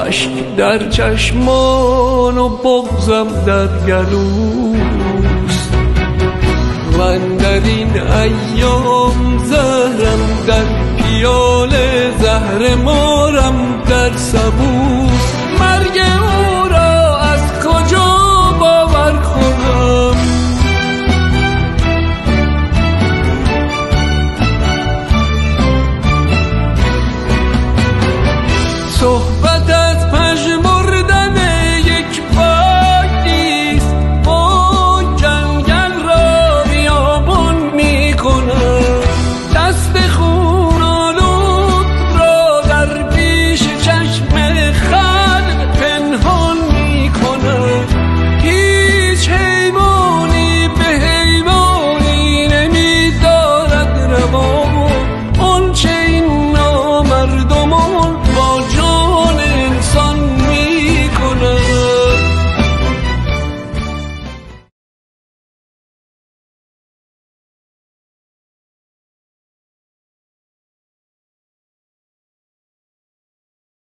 اشک در چشمان و بغضم در گلوست. من در این ایام زهرم در پیاله، زهر مارم در سبوست. مرگ او را از کجا باور کنم؟ صحبت